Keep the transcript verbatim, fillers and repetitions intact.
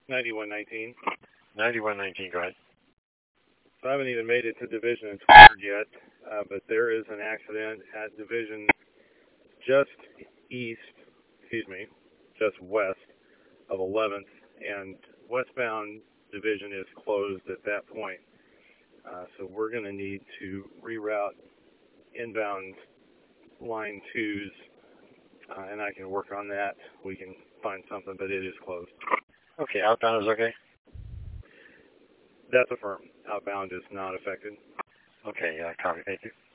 ninety-one nineteen. ninety-one nineteen, go ahead. So I haven't even made it to Division and Twitter yet, uh, but there is an accident at Division just east, excuse me, just west of eleventh, and westbound Division is closed at that point. Uh, so we're going to need to reroute inbound line twos, uh, and I can work on that. We can find something, but it is closed. Okay, outbound is okay? That's affirmed. Outbound is not affected. Okay, yeah, copy. Thank you.